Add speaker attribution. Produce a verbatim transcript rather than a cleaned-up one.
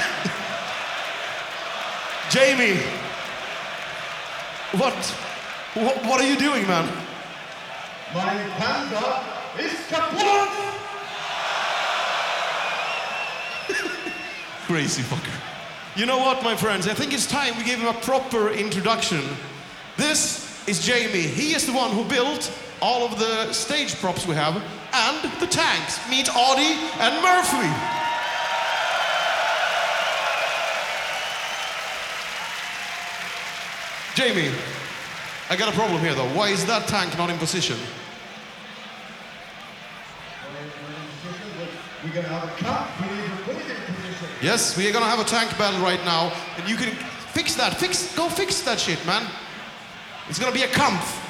Speaker 1: Jamie, what, what, what are you doing, man?
Speaker 2: My panda is kaput!
Speaker 1: Crazy fucker. You know what, my friends? I think it's time we give him a proper introduction. This is Jamie. He is the one who built all of the stage props we have and the tanks. Meet Audie and Murphy. Jamie, I got a problem here though. Why is that tank not in position?
Speaker 2: We're gonna have a cup. We need to put it in position.
Speaker 1: Yes, we are gonna have a tank battle right now, and you can fix that. Fix, go fix that shit, man. It's gonna be a kampf.